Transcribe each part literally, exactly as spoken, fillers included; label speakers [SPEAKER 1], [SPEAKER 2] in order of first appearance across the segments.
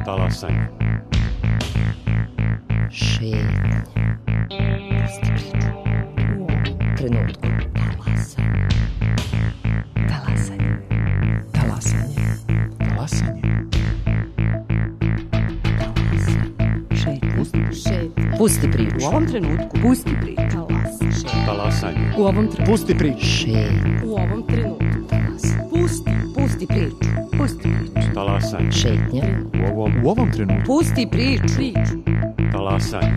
[SPEAKER 1] Talasanje.
[SPEAKER 2] Šetnja. Trenutku. Talasanje. Talasanje.
[SPEAKER 1] Talasanje.
[SPEAKER 2] Šetnja. Pusti priču.
[SPEAKER 3] U ovom trenutku. Pusti priču.
[SPEAKER 1] Talasanje.
[SPEAKER 3] U ovom trenutku.
[SPEAKER 1] Pusti priču.
[SPEAKER 2] Šetnja.
[SPEAKER 3] U ovom trenutku. Pusti. Pusti priču. Pusti priču.
[SPEAKER 1] Talasanje.
[SPEAKER 2] Šetnja.
[SPEAKER 1] U ovom, u ovom trenutku.
[SPEAKER 3] Pusti priču. Priču.
[SPEAKER 1] Talasanje.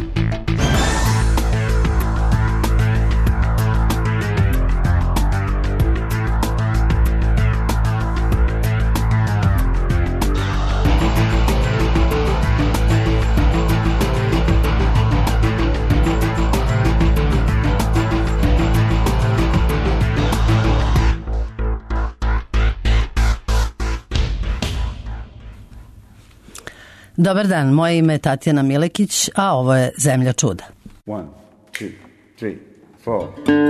[SPEAKER 4] Dobar dan, moje ime je Tatjana Milekić, a ovo je Zemlja čuda.
[SPEAKER 5] One, two, three, four.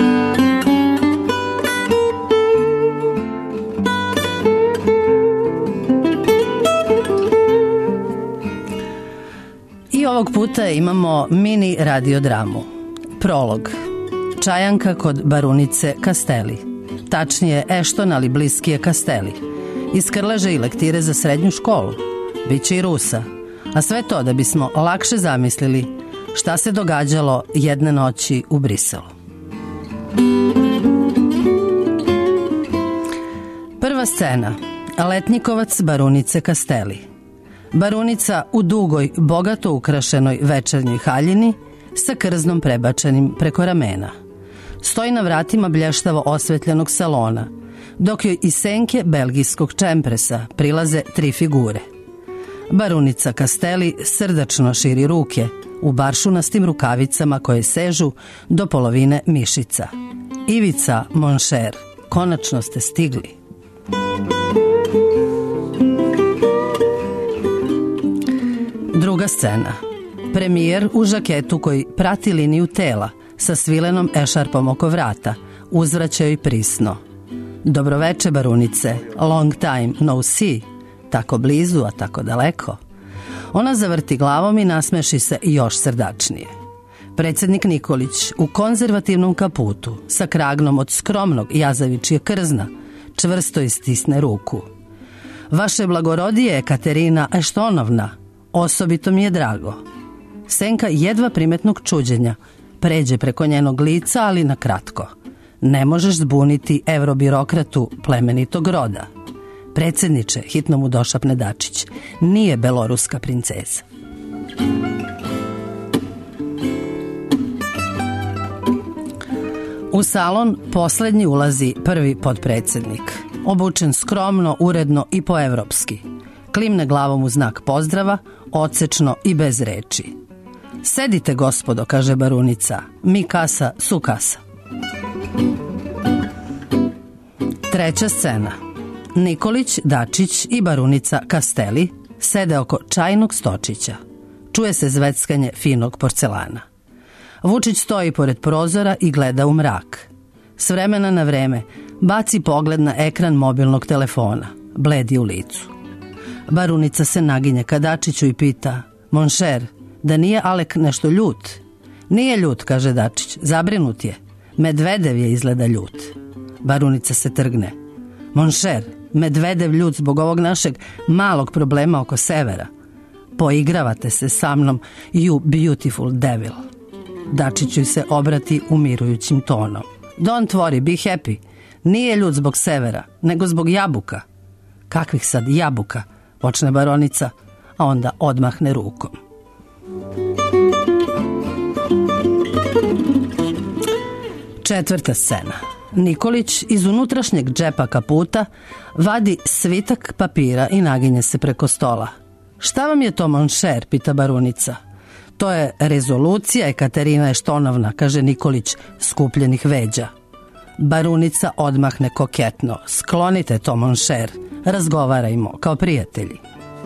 [SPEAKER 4] I ovog puta imamo mini radiodramu. Prolog. Čajanka kod barunice Kasteli. Tačnije Ešton, ali bliski je Kasteli. Iz Krleže i lektire za srednju školu. Biće i Rusa. A sve to da bismo lakše zamislili šta se događalo jedne noći u Briselu. Prva scena. Letnjikovac barunice Kasteli. Barunica u dugoj, bogato ukrašenoj večernjoj haljini sa krznom prebačenim preko ramena. Stoji na vratima blještavo osvetljenog salona, dok joj iz senke belgijskog čempresa prilaze tri figure. Barunica Kasteli srdačno širi ruke u baršunastim rukavicama koje sežu do polovine mišica. Ivica, mon cher, konačno ste stigli. Druga scena. Premijer u žaketu koji prati liniju tela sa svilenom ešarpom oko vrata uzvraća joj prisno. Dobroveče, barunice, long time no see. Tako blizu, a tako daleko. Ona zavrti glavom i nasmeši se još srdačnije. Predsjednik Nikolić u konzervativnom kaputu sa kragnom od skromnog jazavičje krzna čvrsto istisne ruku. Vaše blagorodije, Katerina Eštonovna, osobito mi je drago. Senka jedva primetnog čuđenja pređe preko njenog lica, ali na kratko. Ne možeš zbuniti evrobirokratu plemenitog roda. Predsjedniče, hitno mu došapne Dačić, nije beloruska princeza. U salon poslednji ulazi prvi potpredsjednik. Obučen skromno, uredno i poevropski. Klimne glavom u znak pozdrava, odsečno i bez reči. Sedite, gospodo, kaže barunica, mi kasa su kasa. Treća scena. Nikolić, Dačić i barunica Kasteli sede oko čajnog stočića. Čuje se zveckanje finog porcelana. Vučić stoji pored prozora i gleda u mrak. S vremena na vreme baci pogled na ekran mobilnog telefona. Bledi u licu. Barunica se naginje ka Dačiću i pita: mon cher, da nije Alek nešto ljut? Nije ljut, kaže Dačić, zabrinut je. Medvedev je izgleda ljut. Barunica se trgne. Mon cher, Medvedev ljut zbog ovog našeg malog problema oko severa. Poigravate se sa mnom, you beautiful devil. Dačiću se obrati umirujućim tonom. Don't worry, be happy. Nije ljut zbog severa, nego zbog jabuka. Kakvih sad jabuka? Počne baronica, a onda odmahne rukom. Četvrta scena. Nikolić iz unutrašnjeg džepa kaputa vadi svitak papira i naginje se preko stola. Šta vam je to, mon cher, pita barunica. To je rezolucija Ekaterina Eštonovna, kaže Nikolić skupljenih veđa. Barunica odmahne koketno. Sklonite to, mon cher, razgovarajmo kao prijatelji.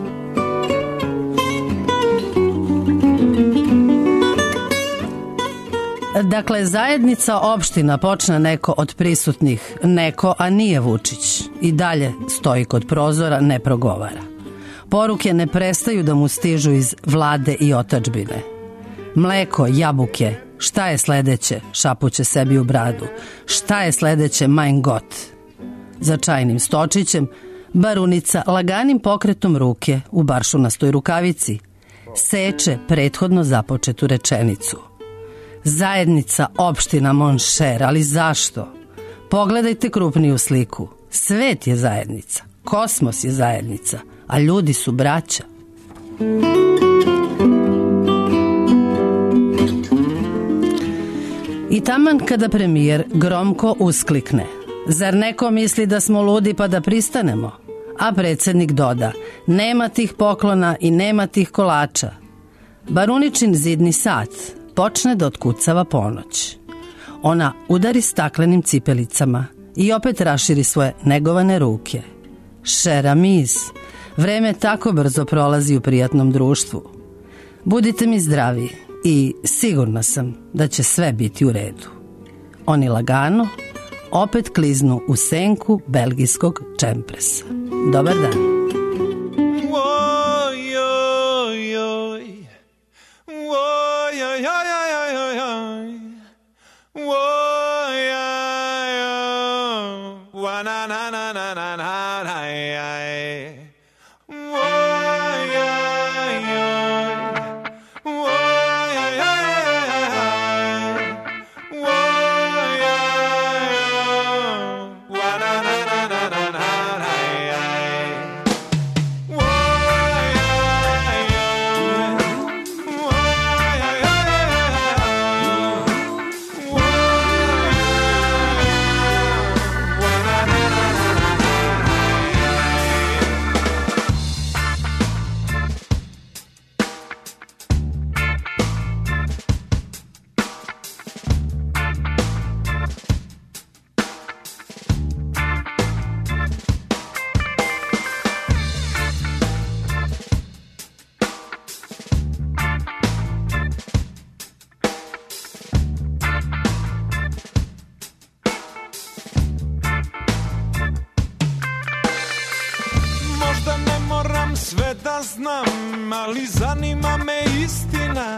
[SPEAKER 4] Dakle, zajednica opština počne neko od prisutnih, neko, a nije Vučić. I dalje stoji kod prozora, ne progovara. Poruke ne prestaju da mu stižu iz vlade i otadžbine. Mleko, jabuke, šta je sledeće, šapuće sebi u bradu. Šta je sledeće, mein Gott. Za čajnim stočićem barunica laganim pokretom ruke u baršunastoj rukavici seče prethodno započetu rečenicu. Zajednica, opština, mon cher, ali zašto? Pogledajte krupniju sliku. Svet je zajednica, kosmos je zajednica, a ljudi su braća. I taman kada premijer gromko usklikne: zar neko misli da smo ludi pa da pristanemo? A predsjednik doda: nema tih poklona i nema tih kolača. Baruničin zidni sat počne da otkucava ponoć. Ona udari staklenim cipelicama i opet raširi svoje negovane ruke. Cher amis, vreme tako brzo prolazi u prijatnom društvu. Budite mi zdravi i sigurna sam da će sve biti u redu. Oni lagano opet kliznu u senku belgijskog čempresa. Dobar dan.
[SPEAKER 6] Sve da znam, ali zanima me istina.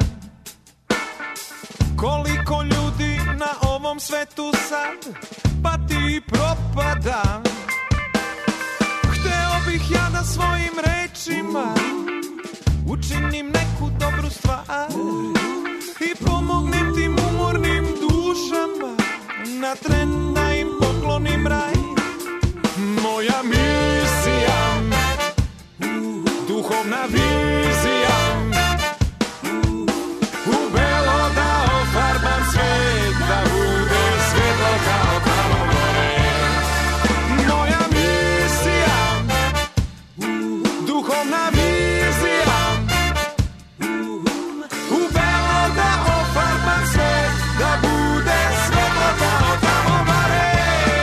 [SPEAKER 6] Koliko ljudi na ovom svetu sad pati i propada. Hteo bih ja da svojim rečima učinim neku dobru stvar i pomognem tim umornim dušama na tren da im poklonim raj. Moja misija, duhovna vizija, u belo da ofarbam svet, da bude svetlo kao tamo gore. Moja misija, duhovna vizija, u belo da ofarbam svet, da bude svetlo kao tamo gore.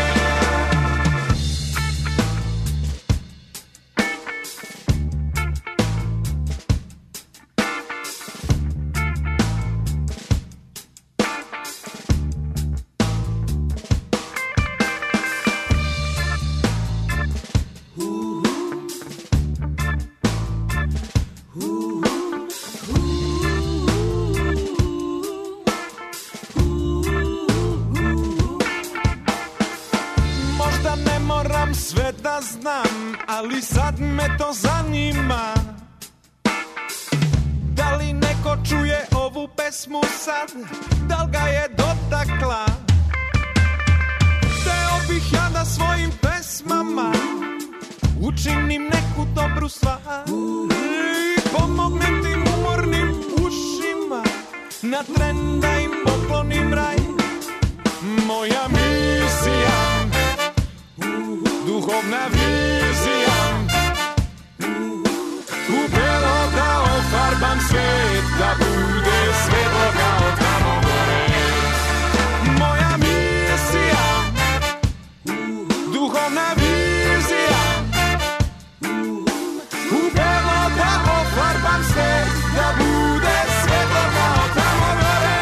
[SPEAKER 6] Sve da znam, ali sad me to zanima. Da li neko čuje ovu pesmu sad? Da li ga je dotakla? Hteo bih ja da svojim pesmama učinim neku dobru stvar i pomognem tim umornim ušima na tren da im poklonim raj. Moja misija, duhovna vizija, u belo da ofarbam svet, da bude svetlo kao tamo gore. Moja misija, duhovna vizija, u belo da ofarbam svet, da bude svetlo kao tamo gore.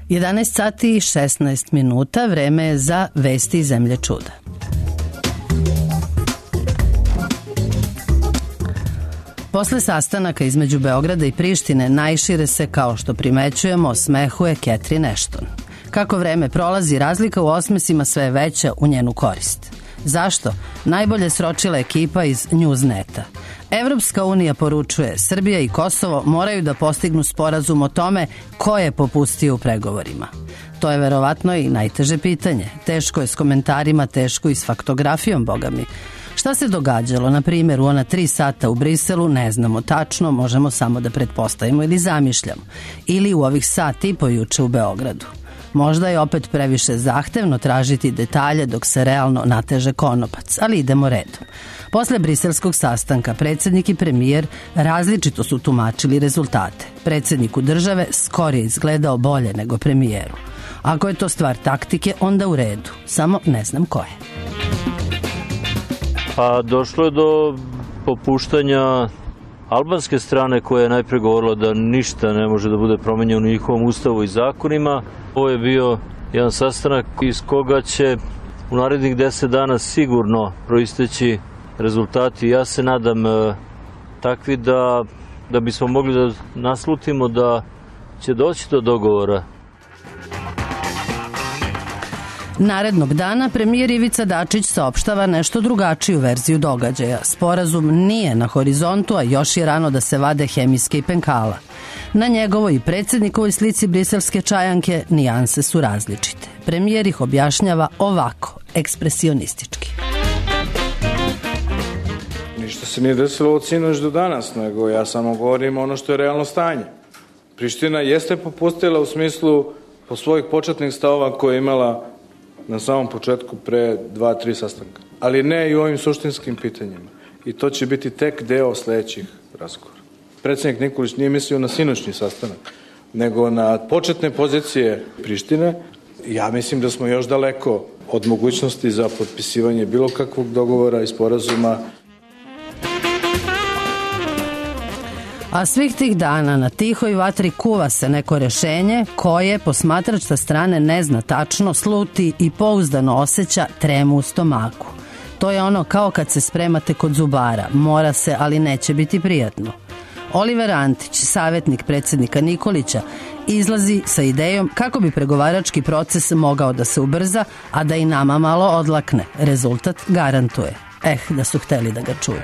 [SPEAKER 4] jedanaest sati i šesnaest minuta, vreme je za vesti iz zemlje čuda. Posle sastanaka između Beograda i Prištine najšire se, kao što primećujemo, osmehuje Catherine Ashton. Kako vreme prolazi, razlika u osmesima sve je veća u njenu korist. Zašto? Najbolje sročila ekipa iz Newsneta. Evropska unija poručuje, Srbija i Kosovo moraju da postignu sporazum o tome ko je popustio u pregovorima. To je verovatno i najteže pitanje. Teško je s komentarima, teško i s faktografijom, bogami. Šta se događalo, na primjer, u ona tri sata u Briselu, ne znamo tačno, možemo samo da pretpostavimo ili zamišljamo. Ili u ovih sat i po juče u Beogradu. Možda je opet previše zahtevno tražiti detalje dok se realno nateže konopac, ali idemo redom. Posle briselskog sastanka predsjednik i premijer različito su tumačili rezultate. Predsjedniku države skoro je izgledao bolje nego premijeru. Ako je to stvar taktike, onda u redu, samo ne znam koje.
[SPEAKER 7] Pa došlo je do popuštanja albanske strane koja je najpre govorila da ništa ne može da bude promenjeno u njihovom ustavu i zakonima. Ovo je bio jedan sastanak iz koga će u narednih deset dana sigurno proisteći rezultati. Ja se nadam e, takvi da, da bismo mogli da naslutimo da će doći do dogovora.
[SPEAKER 4] Narednog dana premijer Ivica Dačić saopštava nešto drugačiju verziju događaja. Sporazum nije na horizontu, a još je rano da se vade hemijske i penkala. Na njegovoj i predsjednikovoj slici briselske čajanke nijanse su različite. Premijer ih objašnjava ovako, ekspresionistički.
[SPEAKER 8] Ništa se nije desilo od sinoć do danas, nego ja samo govorim ono što je realno stanje. Priština jeste popustila u smislu po svojih početnih stavova koje je imala na samom početku pre dva, tri sastanka. Ali ne i u ovim suštinskim pitanjima. I to će biti tek deo sledećih razgovora. Predsjednik Nikolić nije mislio na sinoćni sastanak, nego na početne pozicije Prištine. Ja mislim da smo još daleko od mogućnosti za potpisivanje bilo kakvog dogovora i sporazuma.
[SPEAKER 4] A svih tih dana na tihoj vatri kuva se neko rešenje koje posmatrač sa strane ne zna tačno, sluti i pouzdano osjeća tremu u stomaku. To je ono kao kad se spremate kod zubara, mora se, ali neće biti prijatno. Oliver Antić, savjetnik predsjednika Nikolića, izlazi sa idejom kako bi pregovarački proces mogao da se ubrza, a da i nama malo odlakne. Rezultat garantuje. Eh, da su hteli da ga čuju.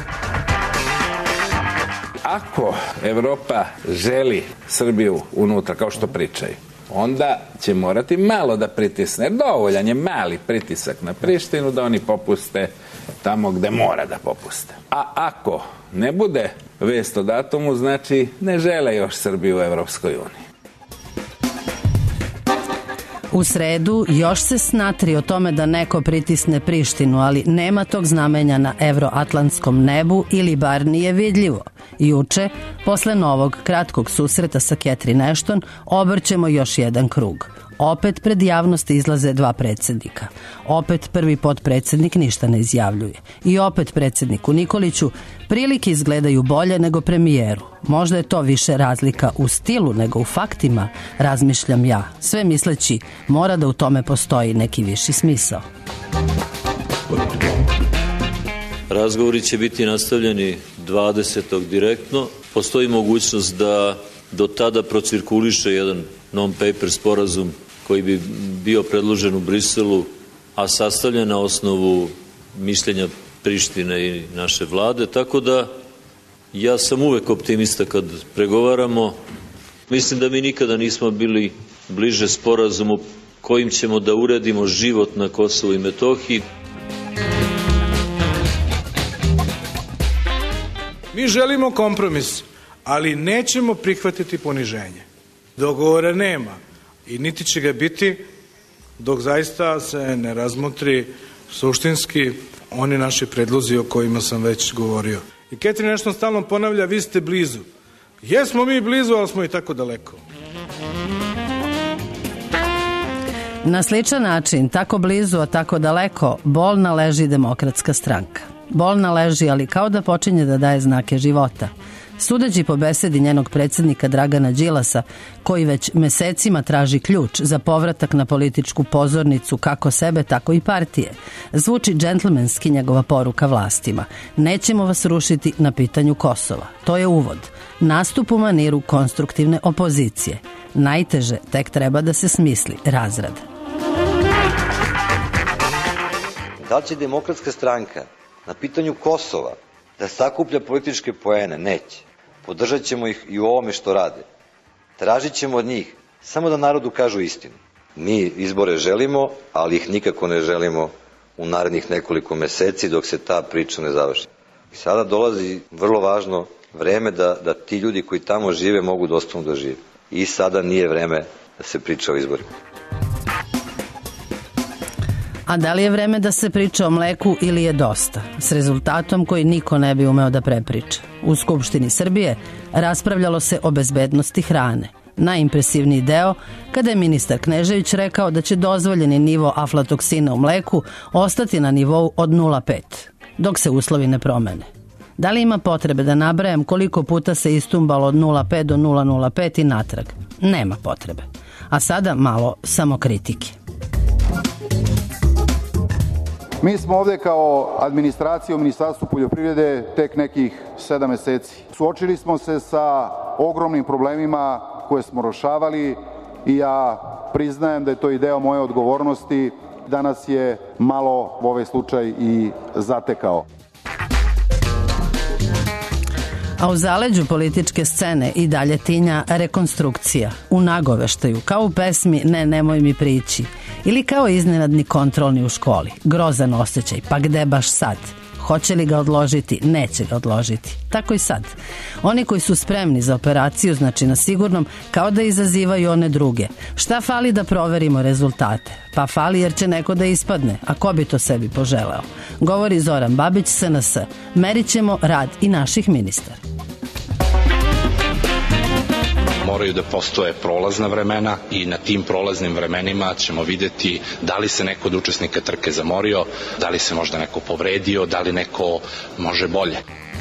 [SPEAKER 9] Ako Evropa želi Srbiju unutra, kao što pričaju, onda će morati malo da pritisne. Dovoljan je mali pritisak na Prištinu da oni popuste tamo gde mora da popuste. A ako ne bude vest o datumu, znači ne žele još Srbiju u Evropskoj uniji.
[SPEAKER 4] U sredu još se snatri o tome da neko pritisne Prištinu, ali nema tog znamenja na evroatlantskom nebu ili bar nije vidljivo. Juče, posle novog kratkog susreta sa Catherine Ashton, obrćemo još jedan krug. Opet pred javnost izlaze dva predsjednika. Opet prvi potpredsjednik ništa ne izjavljuje. I opet predsjedniku Nikoliću prilike izgledaju bolje nego premijeru. Možda je to više razlika u stilu nego u faktima, razmišljam ja, sve misleći mora da u tome postoji neki viši smisao.
[SPEAKER 7] Razgovori će biti nastavljeni dvadesetog direktno. Postoji mogućnost da do tada procirkuliše jedan non-paper sporazum koji bi bio predložen u Briselu, a sastavljen na osnovu mišljenja Prištine i naše vlade, tako da ja sam uvek optimista kad pregovaramo. Mislim da mi nikada nismo bili bliže sporazumu kojim ćemo da uredimo život na Kosovu i Metohiji.
[SPEAKER 8] Mi želimo kompromis, ali nećemo prihvatiti poniženje. Dogovora nema i niti će ga biti dok zaista se ne razmotri suštinski oni naši predlozi o kojima sam već govorio. I Catherine nešto stalno ponavlja, vi ste blizu. Jesmo mi blizu, ali smo i tako daleko.
[SPEAKER 4] Na sličan način, tako blizu, a tako daleko, bolna leži Demokratska stranka. Bolna leži, ali kao da počinje da daje znake života. Sudeći po besedi njenog predsjednika Dragana Đilasa, koji već mesecima traži ključ za povratak na političku pozornicu kako sebe, tako i partije, zvuči džentlmenski njegova poruka vlastima. Nećemo vas rušiti na pitanju Kosova. To je uvod. Nastup u maniru konstruktivne opozicije. Najteže tek treba da se smisli razrada.
[SPEAKER 10] Da li će Demokratska stranka na pitanju Kosova da sakuplja političke poene? Neće. Podržat ćemo ih i u ovome što rade. Tražit ćemo od njih samo da narodu kažu istinu. Mi izbore želimo, ali ih nikako ne želimo u narednih nekoliko meseci dok se ta priča ne završi. I sada dolazi vrlo važno vreme da, da ti ljudi koji tamo žive mogu dostojno da žive. I sada nije vreme da se priča o izborima.
[SPEAKER 4] A da li je vreme da se priča o mleku ili je dosta? S rezultatom koji niko ne bi umeo da prepriča. U Skupštini Srbije raspravljalo se o bezbednosti hrane. Najimpresivniji deo kada je ministar Knežević rekao da će dozvoljeni nivo aflatoksina u mleku ostati na nivou od nula zarez pet, dok se uslovi ne promene. Da li ima potrebe da nabrajam koliko puta se istumbalo od nula zarez pet do nula zarez nula pet i natrag? Nema potrebe. A sada malo samokritike.
[SPEAKER 11] Mi smo ovde kao administracija u Ministarstvu poljoprivrede tek nekih sedam meseci. Suočili smo se sa ogromnim problemima koje smo rešavali i ja priznajem da je to i deo moje odgovornosti. Danas je malo ovaj slučaj i zatekao.
[SPEAKER 4] A u zaleđu političke scene i dalje tinja rekonstrukcija, u nagoveštaju, kao u pesmi Ne, nemoj mi prići, ili kao iznenadni kontrolni u školi, grozan osjećaj, pa gde baš sad? Hoće li ga odložiti? Neće ga odložiti. Tako i sad. Oni koji su spremni za operaciju, znači na sigurnom, kao da izazivaju one druge. Šta fali da proverimo rezultate? Pa fali jer će neko da ispadne, a ko bi to sebi poželeo? Govori Zoran Babić, S N S. Merit ćemo rad i naših ministara.
[SPEAKER 12] Moraju da postoje prolazna vremena i na tim prolaznim vremenima ćemo videti da li se neko od učesnika trke zamorio, da li se možda neko povredio, da li neko može bolje.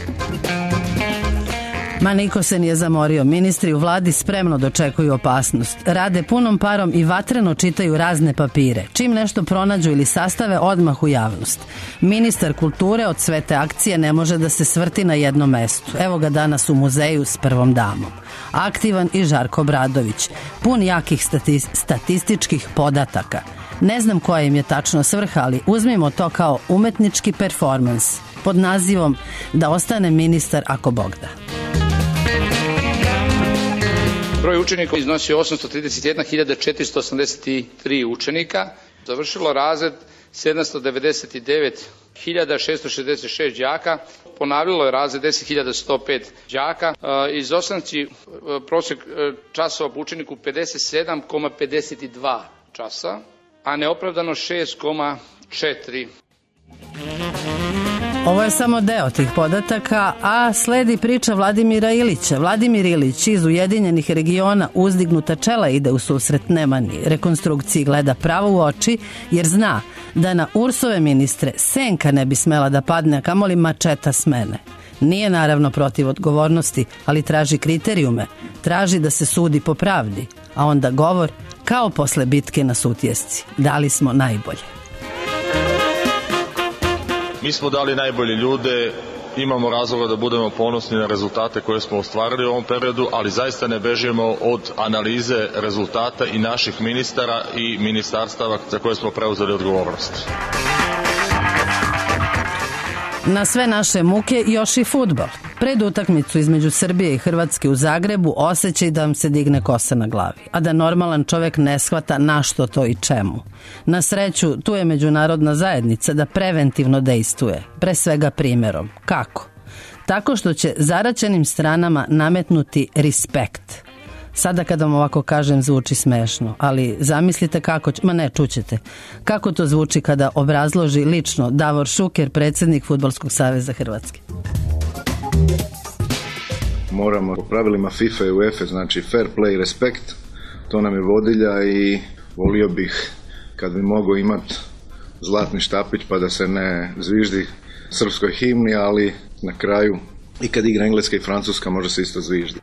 [SPEAKER 4] Ma niko se nije zamorio. Ministri u vladi spremno dočekuju opasnost. Rade punom parom i vatreno čitaju razne papire. Čim nešto pronađu ili sastave, odmah u javnost. Ministar kulture od sve te akcije ne može da se svrti na jednom mestu. Evo ga danas u muzeju s prvom damom. Aktivan i Žarko Obradović, pun jakih stati- statističkih podataka. Ne znam koja im je tačno svrha, ali uzmimo to kao umetnički performans pod nazivom da ostane ministar ako Bog da.
[SPEAKER 13] Broj učenika iznosio osamsto trideset jedna hiljada četiristo osamdeset tri učenika. Završilo razred sedamsto devedeset devet hiljada šesto šezdeset šest đaka. Ponavljalo je razred deset hiljada sto pet đaka. Izostanci prosjek časova po učeniku pedeset sedam zarez pedeset dva časa, a neopravdano šest zarez četiri.
[SPEAKER 4] Ovo je samo deo tih podataka, a sledi priča Vladimira Ilića. Vladimir Ilić iz Ujedinjenih regiona uzdignuta čela ide u susret Nemanji. Rekonstrukciji gleda pravo u oči jer zna da na Ursove ministre senka ne bi smela da padne, a kamoli mačeta s mene. Nije naravno protiv odgovornosti, ali traži kriterijume. Traži da se sudi po pravdi, a onda govor kao posle bitke na Sutjesci. Dali smo najbolje.
[SPEAKER 14] Mi smo dali najbolje ljude, imamo razloga da budemo ponosni na rezultate koje smo ostvarili u ovom periodu, ali zaista ne bežimo od analize rezultata i naših ministara i ministarstava za koje smo preuzeli odgovornost.
[SPEAKER 4] Na sve naše muke još i fudbal. Pred utakmicu između Srbije i Hrvatske u Zagrebu osjećaj da vam se digne kosa na glavi, a da normalan čovek ne shvata na što to i čemu. Na sreću, tu je međunarodna zajednica da preventivno dejstvuje, pre svega primjerom. Kako? Tako što će zaraćenim stranama nametnuti respekt. Sada kad vam ovako kažem zvuči smešno, ali zamislite kako će, ma ne, čućete, kako to zvuči kada obrazloži lično Davor Šuker, predsjednik Fudbalskog saveza Hrvatske.
[SPEAKER 15] Moramo po pravilima FIFA i UEFA, znači fair play, respekt, to nam je vodilja i volio bih kad bi mogao imati zlatni štapić pa da se ne zviždi srpskoj himni, ali na kraju i kad igra Engleska i Francuska može se isto zviždi.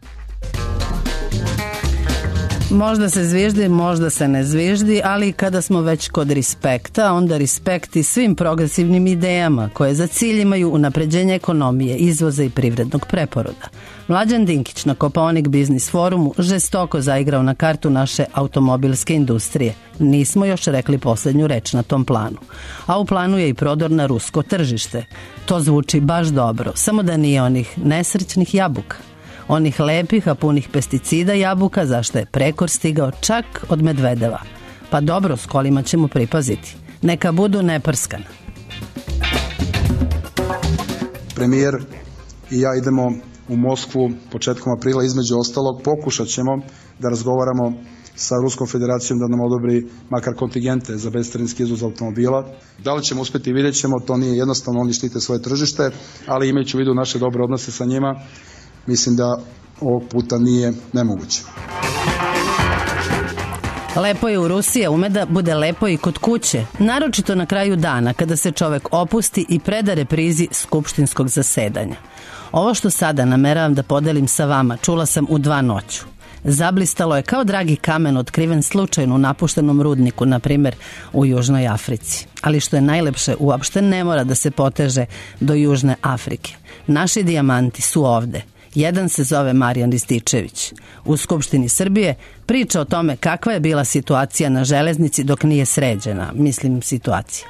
[SPEAKER 4] Možda se zviždi, možda se ne zviždi, ali kada smo već kod respekta, onda respekt i svim progresivnim idejama koje za cilj imaju unapređenje ekonomije, izvoza i privrednog preporoda. Mlađan Dinkić na Kopaonik Biznis forumu žestoko zaigrao na kartu naše automobilske industrije. Nismo još rekli poslednju reč na tom planu. A u planu je i prodor na rusko tržište. To zvuči baš dobro, samo da nije onih nesrećnih jabuka. Onih lepih, a punih pesticida jabuka, zašto je prekor stigao čak od Medvedeva. Pa dobro, s kolima ćemo pripaziti. Neka budu neprskana.
[SPEAKER 16] Premijer i ja idemo u Moskvu početkom aprila, između ostalog pokušat ćemo da razgovaramo sa Ruskom federacijom da nam odobri makar kontingente za bescarinski izvoz automobila. Da li ćemo uspeti, vidjet ćemo, to nije jednostavno, oni štite svoje tržište, ali imajući u vidu naše dobre odnose sa njima, mislim da ovog puta nije nemoguće.
[SPEAKER 4] Lepo je u Rusiji, a ume da bude lepo i kod kuće, naročito na kraju dana kada se čovek opusti i preda reprizi skupštinskog zasedanja. Ovo što sada nameravam da podelim sa vama čula sam u dva noću. Zablistalo je kao dragi kamen otkriven slučajno u napuštenom rudniku, na primjer u Južnoj Africi. Ali što je najlepše, uopšte ne mora da se poteže do Južne Afrike. Naši dijamanti su ovde. Jedan se zove Marijan Rističević. U Skupštini Srbije priča o tome kakva je bila situacija na železnici dok nije sređena. Mislim, situacija.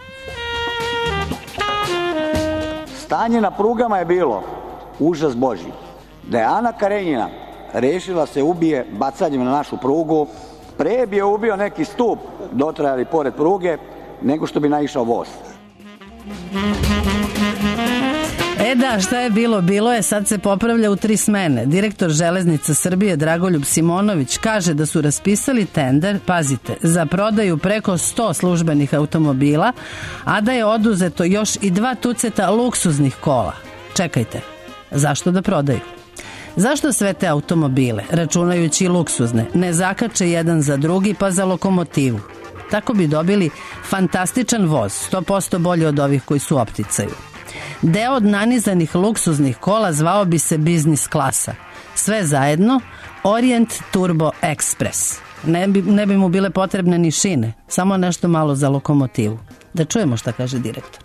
[SPEAKER 17] Stanje na prugama je bilo užas Božji. Da je Ana Karenjina rešila se ubije bacanjem na našu prugu, pre bi je ubio neki stup dotrajali pored pruge, nego što bi naišao voz.
[SPEAKER 4] E da, šta je bilo? Bilo je, sad se popravlja u tri smene. Direktor Železnica Srbije Dragoljub Simonović kaže da su raspisali tender, pazite, za prodaju preko sto službenih automobila, a da je oduzeto još i dva tuceta luksuznih kola. Čekajte, zašto da prodaju? Zašto sve te automobile, računajući i luksuzne, ne zakače jedan za drugi pa za lokomotivu? Tako bi dobili fantastičan voz, sto posto bolji od ovih koji su u opticaju. Deo od nanizanih luksuznih kola zvao bi se biznis klasa. Sve zajedno Orient Turbo Express. Ne bi, ne bi mu bile potrebne ni šine, samo nešto malo za lokomotivu. Da čujemo šta kaže direktor.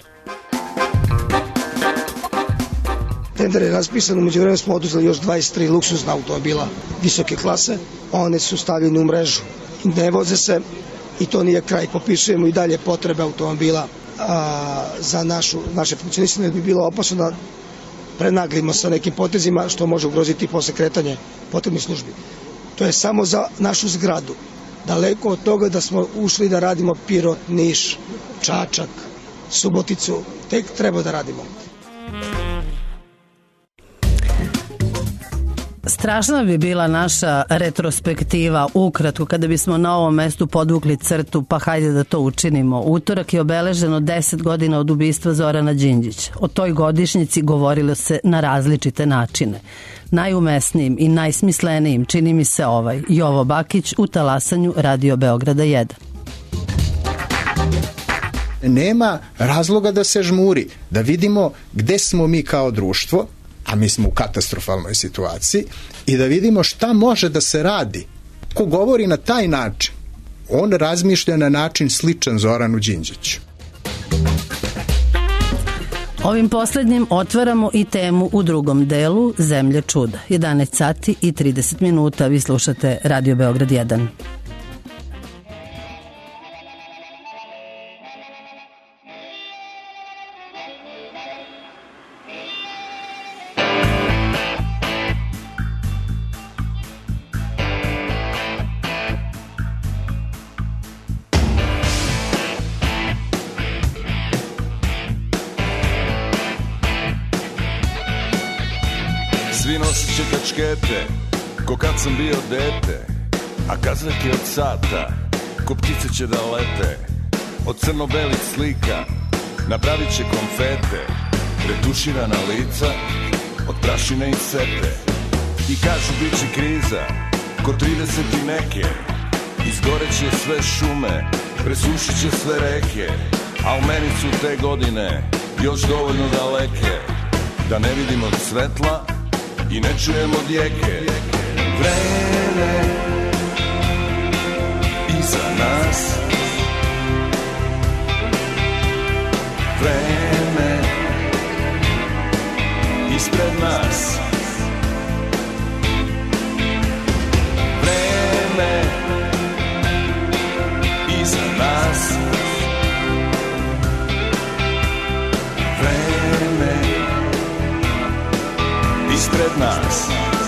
[SPEAKER 18] Tender je raspisan, umeđu vremenu smo oduzeli još dvadeset tri luksuzna automobila visoke klase, one su stavljene u mrežu. Ne voze se i to nije kraj, popisujemo i dalje potrebe automobila a, za našu, naše funkcionisanje, bi bilo opasno da prenaglimo sa nekim potezima što može ugroziti posle kretanje potrebnih službi. To je samo za našu zgradu. Daleko od toga da smo ušli da radimo Pirot, Niš, Čačak, Suboticu, tek treba da radimo.
[SPEAKER 4] Strašna bi bila naša retrospektiva, ukratko, kada bismo na ovom mestu podvukli crtu, pa hajde da to učinimo. Utorak je obeleženo deset godina od ubistva Zorana Đinđića. O toj godišnjici govorilo se na različite načine. Najumesnijim i najsmislenijim čini mi se ovaj Jovo Bakić u talasanju Radio Beograda jedan.
[SPEAKER 19] Nema razloga da se žmuri, da vidimo gde smo mi kao društvo, a mi smo u katastrofalnoj situaciji, i da vidimo šta može da se radi. Ko govori na taj način, on razmišlja na način sličan Zoranu Đinđiću.
[SPEAKER 4] Ovim poslednjim otvaramo i temu u drugom delu Zemlje čuda. jedanaest sati i trideset minuta, vi slušate Radio Beograd jedan.
[SPEAKER 6] Svi nosiće kačkete, ko kad sam bio dete, a kazake od sata, ko ptice će da lete. Od crno-belih slika napravit će konfete, retuširana lica od prašine i sete. I kažu bit će kriza, ko trideset i neke, izgoreće sve šume, presušit će sve reke, a u meni su te godine još dovoljno daleke. da ne vidimo svetla i ne čujemo djeke. Vreme iza nas, vreme ispred nas, vreme iza nas, vreme ispred nas.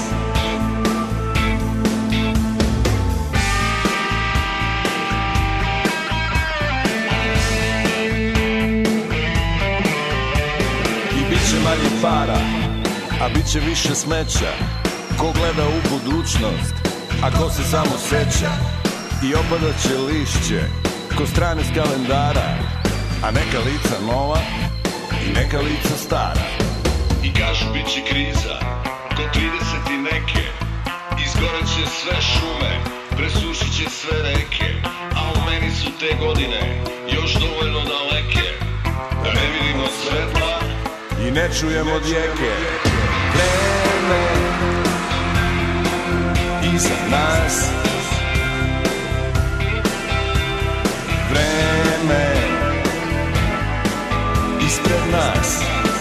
[SPEAKER 6] Manje para, a bit će više smeća. Ko gleda u budućnost, a ko se samo seća. I opadat će lišće, ko strane s kalendara. A neka lica nova i neka lica stara.
[SPEAKER 20] I kažu bit će kriza, ko trideset i neke. Izgorat će sve šume, presušit će sve reke. A u meni su te godine još dovoljno daleke, da ne vidimo svetla
[SPEAKER 6] i ne čujemo djeke. Vreme iza nas, vreme ispred nas,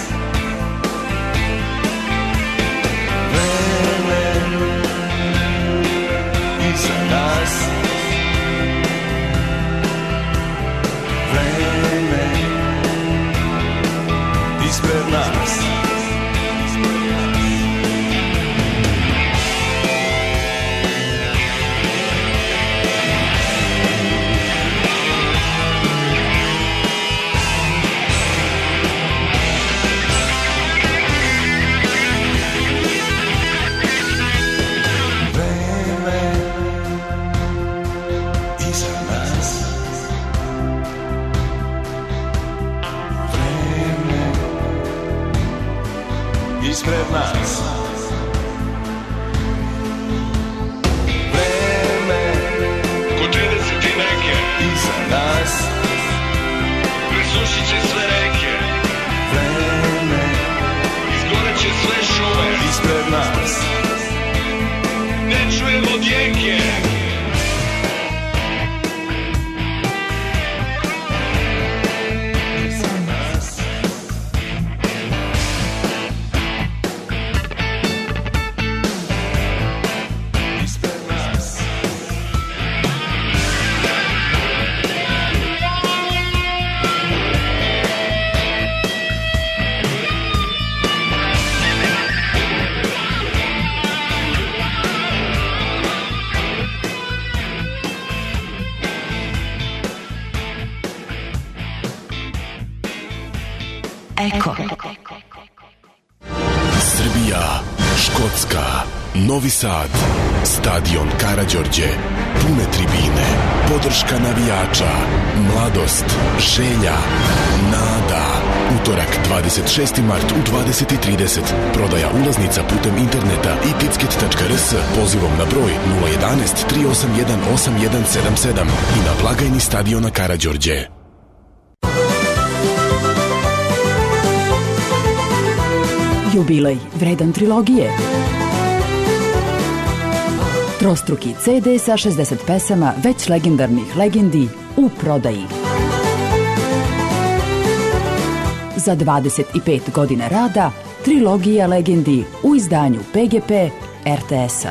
[SPEAKER 6] vreme iza nas, vreme ispred nas. Ispred nas, vreme
[SPEAKER 20] ko trideset i neke.
[SPEAKER 6] Iza nas,
[SPEAKER 20] presušit će sve reke.
[SPEAKER 6] Vreme
[SPEAKER 20] izgorat će sve šume.
[SPEAKER 6] Ispred nas,
[SPEAKER 20] ne čujemo djeke.
[SPEAKER 21] Eko.
[SPEAKER 22] Srbija, Škotska, Novi Sad, stadion Karađorđe, pune tribine, podrška navijača, mladost, želja, nada. Utorak, dvadeset šesti mart u dvadeset i trideset. Prodaja ulaznica putem interneta i ticket tačka r s pozivom na broj nula jedan tri osam jedan osam jedan sedam sedam i na blagajni stadiona Karađorđe.
[SPEAKER 23] Jubilej vredan trilogije. Trostruki ce de sa šezdeset pesama već legendarnih legendi u prodaji. Za dvadeset pet godina rada trilogija legendi u izdanju pe ge pe er te es-a.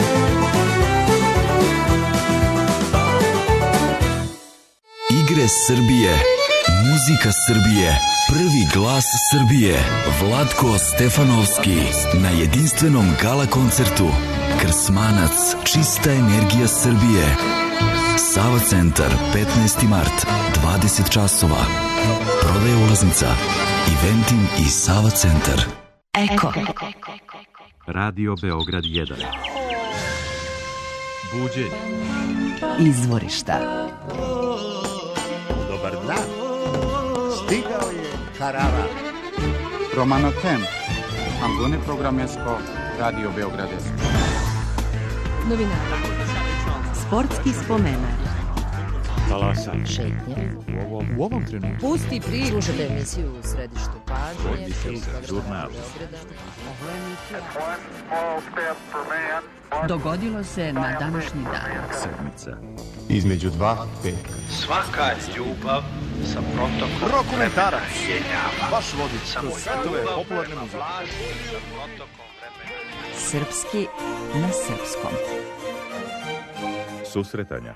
[SPEAKER 24] Igre Srbije, muzika Srbije, prvi glas Srbije, Vlatko Stefanovski na jedinstvenom gala koncertu. Krsmanac, čista energija Srbije. Sava centar, petnaesti mart, dvadeset časova. Prodaje ulaznica, Eventim i Sava centar.
[SPEAKER 21] Eko.
[SPEAKER 1] Radio Beograd jedan. Buđenje.
[SPEAKER 23] Izvorišta.
[SPEAKER 25] Dobar dan. Stigao je karavan. Romano Tem. Ambone Programesko. Radio Beogradesko.
[SPEAKER 2] Novinara. Sportski spomenar.
[SPEAKER 1] Talasanje.
[SPEAKER 2] Šetnje.
[SPEAKER 1] U ovom, u ovom trenutku.
[SPEAKER 2] Pusti priču. Slušajte emisiju u središtu pažnje.
[SPEAKER 1] Žurnal.
[SPEAKER 21] Dogodilo se na današnji dan.
[SPEAKER 1] Sedmica.
[SPEAKER 3] Između dva petka.
[SPEAKER 5] Svaka ljubav sa protokom
[SPEAKER 3] Dokumentarac.
[SPEAKER 5] vremena.
[SPEAKER 3] Baš vodič kroz svetove popularne muzike.
[SPEAKER 21] Srpski na srpskom.
[SPEAKER 1] Susretanja.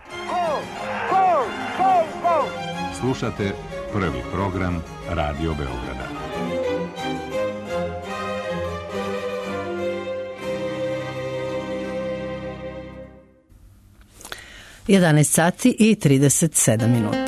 [SPEAKER 1] Slušate prvi program Radio Beograda.
[SPEAKER 4] jedanaest sati i trideset sedam minuta.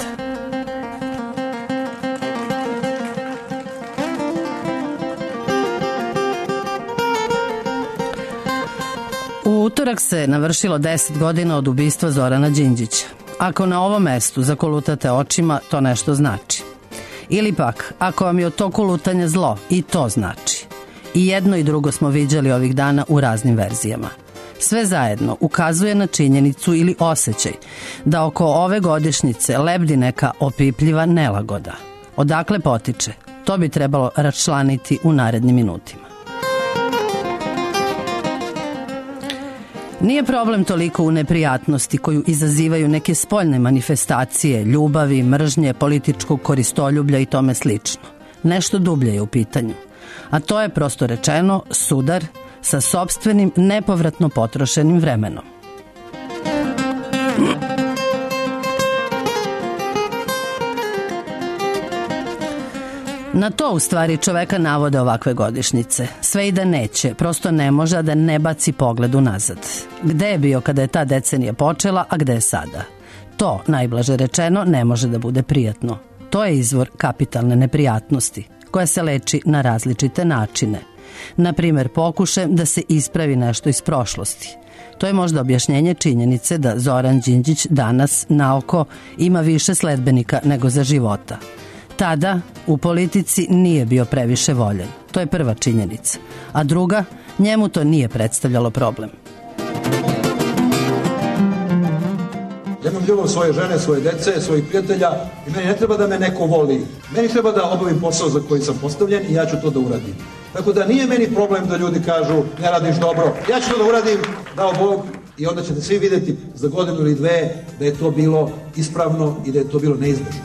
[SPEAKER 4] U utorak se navršilo deset godina od ubistva Zorana Đinđića. Ako na ovom mestu zakolutate očima, to nešto znači. Ili pak, ako vam je od to kolutanja zlo, i to znači. I jedno i drugo smo viđali ovih dana u raznim verzijama. Sve zajedno ukazuje na činjenicu ili osjećaj da oko ove godišnjice lebdi neka opipljiva nelagoda. Odakle potiče? To bi trebalo raščlaniti u narednim minutima. Nije problem toliko u neprijatnosti koju izazivaju neke spoljne manifestacije, ljubavi, mržnje, političkog koristoljublja i tome slično. Nešto dublje je u pitanju. A to je, prosto rečeno, sudar sa sopstvenim nepovratno potrošenim vremenom. Na to u stvari čoveka navode ovakve godišnjice. Sve i da neće, prosto ne može da ne baci pogled unazad. Gde je bio kada je ta decenija počela, a gde je sada? To, najblaže rečeno, ne može da bude prijatno. To je izvor kapitalne neprijatnosti, koja se leči na različite načine. Na primjer, pokušajem da se ispravi nešto iz prošlosti. To je možda objašnjenje činjenice da Zoran Đinđić danas naoko ima više sledbenika nego za života. Tada u politici nije bio previše voljen. To je prva činjenica. A druga, njemu to nije predstavljalo problem.
[SPEAKER 7] Ja imam ljubav svoje žene, svoje dece, svojih prijatelja i meni ne treba da me neko voli. Meni treba da obavim posao za koji sam postavljen i ja ću to da uradim. Tako da nije meni problem da ljudi kažu ne radiš dobro. Ja ću to da uradim, dao Bog, i onda ćete svi vidjeti za godinu ili dve da je to bilo ispravno i da je to bilo neizbežno.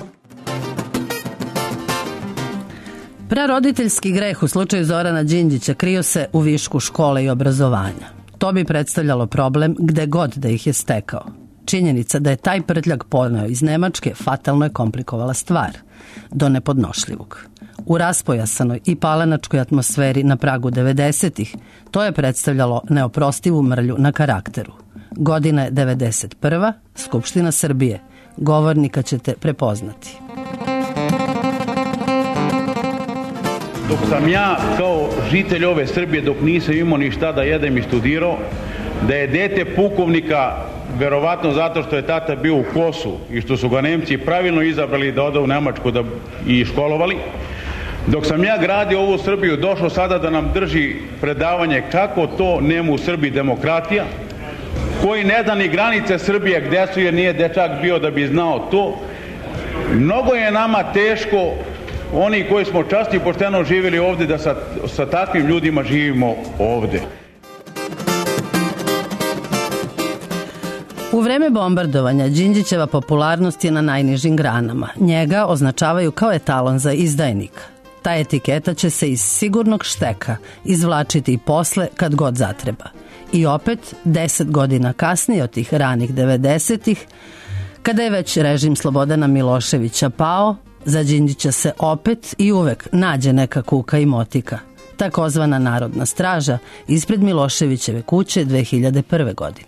[SPEAKER 4] Praroditeljski greh u slučaju Zorana Đinđića krio se u višku škole i obrazovanja. To bi predstavljalo problem gde god da ih je stekao. Činjenica da je taj prtljak poneo iz Nemačke fatalno je komplikovala stvar, do nepodnošljivog. U raspojasanoj i palenačkoj atmosferi na pragu devedesetih to je predstavljalo neoprostivu mrlju na karakteru. Godina je devedeset prva, Skupština Srbije. Govornika ćete prepoznati.
[SPEAKER 8] Dok sam ja kao žitelj ove Srbije, dok nisam imao ni šta da jedem i studirao, da je dete pukovnika, verovatno zato što je tata bio u Kosu i što su ga Nemci pravilno izabrali da ode u Nemačku da, i školovali, dok sam ja gradio ovu Srbiju, došao sada da nam drži predavanje kako to nema u Srbiji demokratija, koji ne da ni granice Srbije gde su, jer nije dečak bio da bi znao to. Mnogo je nama teško, oni koji smo časni i pošteno živjeli ovde, da sa, sa takvim ljudima živimo ovde.
[SPEAKER 4] U vreme bombardovanja Đinđićeva popularnost je na najnižim granama. Njega označavaju kao etalon za izdajnika. Ta etiketa će se iz sigurnog šteka izvlačiti i posle kad god zatreba. I opet, deset godina kasnije od tih ranih devedesetih, kada je već režim Slobodana Miloševića pao, za Đinđića se opet i uvek nađe neka kuka i motika. Takozvana Narodna straža ispred Miloševićeve kuće dve hiljade prve. godine.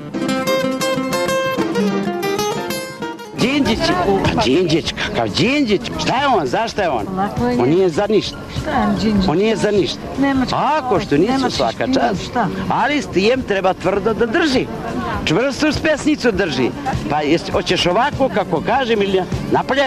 [SPEAKER 9] Đinđić, Đinđić, kakav Đinđić, šta je on, zašto je on? On nije za ništa. On nije za ništa. Ako što nisu svaka čast, ali s tijem treba tvrdo da drži. Čvrstu spesnicu drži. Pa hoćeš ovako kako kažem ili napolje?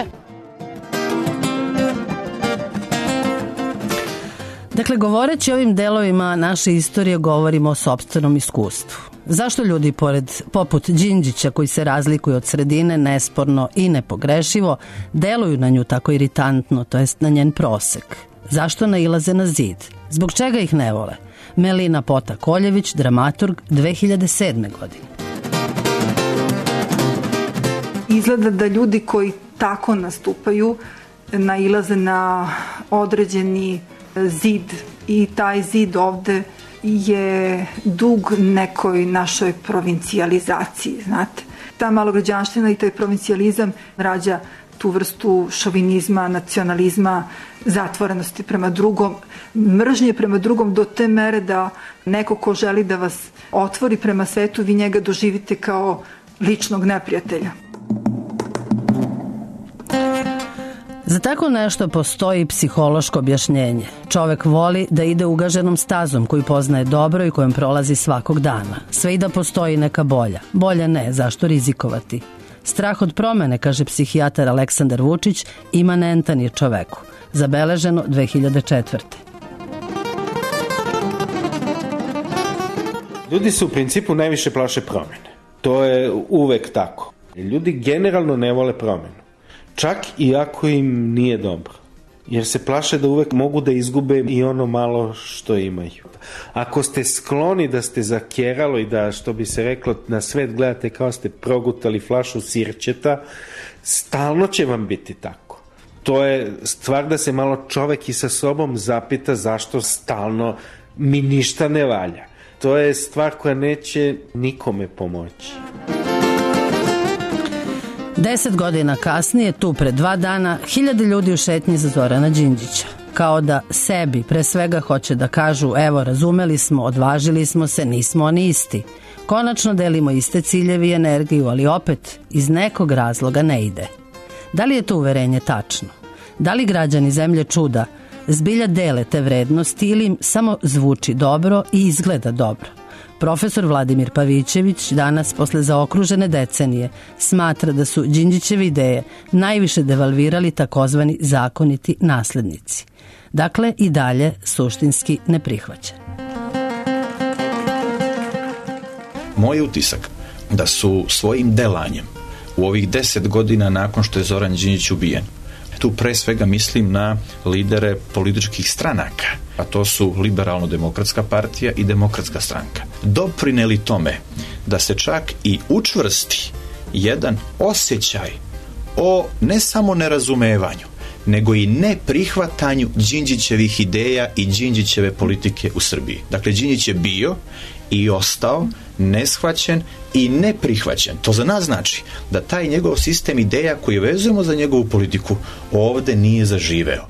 [SPEAKER 4] Dakle, govoreći o ovim delovima naše istorije govorimo o sopstvenom iskustvu. Zašto ljudi pored poput Đinđića koji se razlikuju od sredine nesporno i nepogrešivo deluju na nju tako iritantno, to jest na njen prosek? Zašto nailaze na zid? Zbog čega ih ne vole? Melina Pota-Koljević, dramaturg, dve hiljade sedme. godine.
[SPEAKER 10] Izgleda da ljudi koji tako nastupaju nailaze na određeni zid i taj zid ovde je dug nekoj našoj provincijalizaciji, znate. Ta malograđanština i taj provincijalizam rađa tu vrstu šovinizma, nacionalizma, zatvorenosti prema drugom, mržnje prema drugom do te mere da neko ko želi da vas otvori prema svetu, vi njega doživite kao ličnog neprijatelja.
[SPEAKER 4] Za tako nešto postoji psihološko objašnjenje. Čovek voli da ide ugaženom stazom koju poznaje dobro i kojom prolazi svakog dana. Sve i da postoji neka bolja. Bolja ne, zašto rizikovati? Strah od promene, kaže psihijatar Aleksandar Vučić, imanentan je čoveku. Zabeleženo dve hiljade četvrte.
[SPEAKER 11] Ljudi se u principu najviše plaše promene. To je uvek tako. Ljudi generalno ne vole promenu. Čak i ako im nije dobro. Jer se plaše da uvek mogu da izgube i ono malo što imaju. Ako ste skloni da ste za kjeralo i da, što bi se reklo, na svet gledate kao ste progutali flašu sirćeta, stalno će vam biti tako. To je stvar da se malo čovek i sa sobom zapita zašto stalno mi ništa ne valja. To je stvar koja neće nikome pomoći.
[SPEAKER 4] Deset godina kasnije, tu pre dva dana, hiljade ljudi u šetnji za Zorana Đinđića. Kao da sebi pre svega hoće da kažu, evo, razumeli smo, odvažili smo se, nismo oni isti. Konačno delimo iste ciljevi i energiju, ali opet iz nekog razloga ne ide. Da li je to uverenje tačno? Da li građani zemlje čuda zbilja dele te vrednosti ili im samo zvuči dobro i izgleda dobro? Profesor Vladimir Pavićević danas, posle zaokružene decenije, smatra da su Đinđićeve ideje najviše devalvirali takozvani zakoniti naslednici. Dakle, i dalje suštinski ne prihvaća.
[SPEAKER 12] Moj utisak da su svojim delanjem u ovih deset godina nakon što je Zoran Đinđić ubijen, tu pre svega mislim na lidere političkih stranaka, a to su Liberalno-demokratska partija i Demokratska stranka, doprineli tome da se čak i učvrsti jedan osjećaj o ne samo nerazumevanju, nego i neprihvatanju Đinđićevih ideja i Đinđićeve politike u Srbiji. Dakle, Đinđić je bio i ostao neshvaćen i neprihvaćen. To za nas znači da taj njegov sistem ideja koji vezujemo za njegovu politiku ovde nije zaživeo.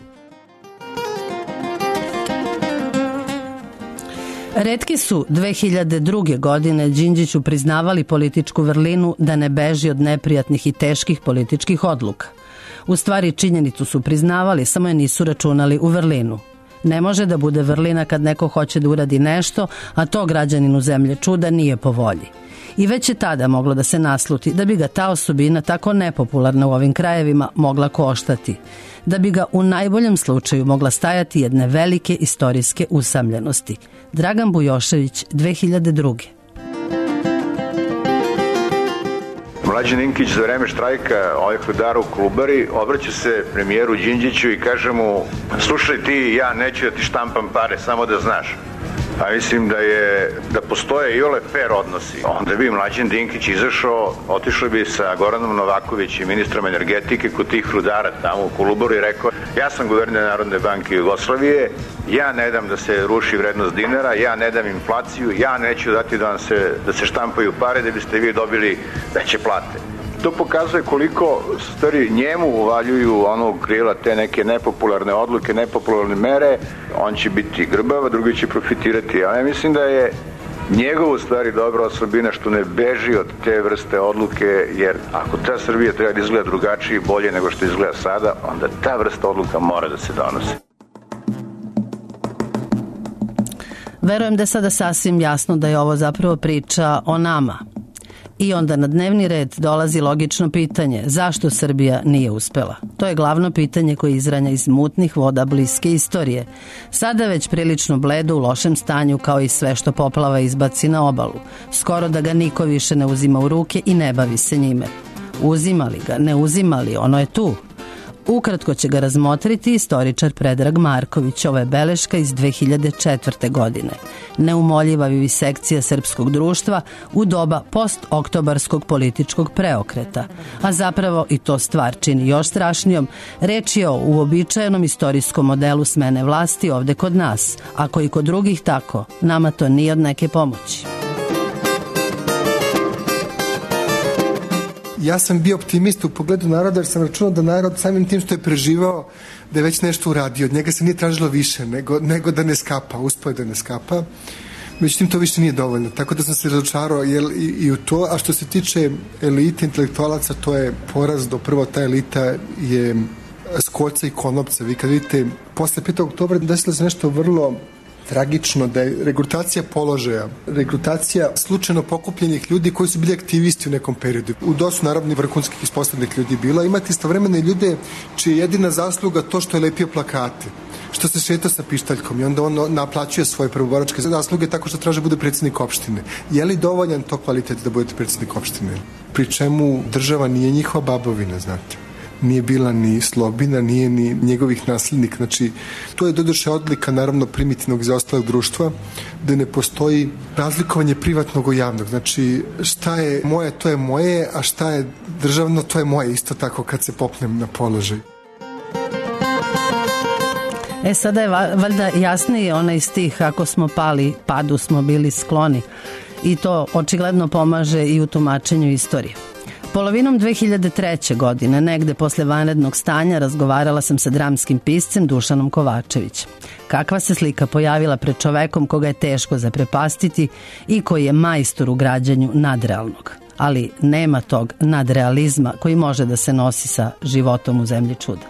[SPEAKER 4] Retki su dve hiljade druge. godine Đinđiću priznavali političku vrlinu da ne beži od neprijatnih i teških političkih odluka. U stvari činjenicu su priznavali, samo je nisu računali u vrlinu. Ne može da bude vrlina kad neko hoće da uradi nešto, a to građaninu zemlje čuda nije po volji. I već je tada moglo da se nasluti da bi ga ta osobina, tako nepopularna u ovim krajevima, mogla koštati. Da bi ga u najboljem slučaju mogla stajati jedne velike istorijske usamljenosti. Dragan Bujošević, dve hiljade druge.
[SPEAKER 13] Mlađan Dinkić za vreme štrajka ovih rudara u Kolubari obraća se premijeru Đinđiću i kaže mu: slušaj ti, ja neću da ti štampam pare, samo da znaš. Pa mislim da je, da postoje i ole fair odnosi. Onda bi Mlađan Dinkić izašao, otišao bi sa Goranom Novakovićem, ministrom energetike, kod tih rudara tamo u Kolubaru i rekao: ja sam guverner Narodne banke Jugoslavije, ja ne dam da se ruši vrednost dinara, ja ne dam inflaciju, ja neću dati da, vam se, da se štampaju pare da biste vi dobili veće plate. To pokazuje koliko stvari njemu uvaljuju onog krila te neke nepopularne odluke, nepopularne mere. On će biti grbav, drugi će profitirati. A ja mislim da je njegovu stvari dobra osobina što ne beži od te vrste odluke, jer ako ta Srbija treba da izgleda drugačije, bolje nego što izgleda sada, onda ta vrsta odluka mora da se donosi.
[SPEAKER 4] Verujem da je sada sasvim jasno da je ovo zapravo priča o nama. I onda na dnevni red dolazi logično pitanje zašto Srbija nije uspela. To je glavno pitanje koje izranja iz mutnih voda bliske istorije. Sada već prilično bledo u lošem stanju kao i sve što poplava izbaci na obalu. Skoro da ga niko više ne uzima u ruke i ne bavi se njime. Uzimali ga, ne uzimali, ono je tu. Ukratko će ga razmotriti istoričar Predrag Marković. Ovo je beleška iz dve hiljade četvrte. godine. Neumoljiva vivisekcija srpskog društva u doba post-oktobarskog političkog preokreta. A zapravo i to stvar čini još strašnijom. Reč je o uobičajenom istorijskom modelu smene vlasti ovde kod nas. Ako i kod drugih tako, nama to nije od neke pomoći.
[SPEAKER 14] Ja sam bio optimista u pogledu naroda jer sam računao da narod samim tim što je preživao da je već nešto uradio. Od njega se nije tražilo više nego, nego da ne skapa, uspio je da ne skapa. Međutim, to više nije dovoljno. Tako da sam se razočarao jel, i, i u to. A što se tiče elite intelektualaca, to je poraz do prvo ta elita je Skoljca i Konopca. Vi kad vidite, posle petog oktobra desilo se nešto vrlo tragično, da je regrutacija položaja, regrutacija slučajno pokupljenih ljudi koji su bili aktivisti u nekom periodu. U dosu naravno vrhunskih ispostavljenih ljudi bila. Imate istovremene ljude čija je jedina zasluga to što je lepio plakate, što se šeta sa pištaljkom i onda on naplaćuje svoje prvoboračke zasluge tako što traže bude predsjednik opštine. Je li dovoljan to kvalitet da budete predsjednik opštine? Pri čemu država nije njihova babovina, znate. Nije bila ni Slobina, nije ni njegovih naslednik. Znači, to je doduše odlika naravno primitivnog zaostalog društva, da ne postoji razlikovanje privatnog od javnog. Znači, šta je moje, to je moje, a šta je državno, to je moje. Isto tako kad se popnem na položaj.
[SPEAKER 4] E, sada je valjda jasniji onaj stih, ako smo pali, padu smo bili skloni. I to očigledno pomaže i u tumačenju istorije. Polovinom dve hiljade treće. godine, negde posle vanrednog stanja, razgovarala sam sa dramskim piscem Dušanom Kovačevićem. Kakva se slika pojavila pred čovekom koga je teško zaprepastiti i koji je majstor u građanju nadrealnog. Ali nema tog nadrealizma koji može da se nosi sa životom u zemlji čuda.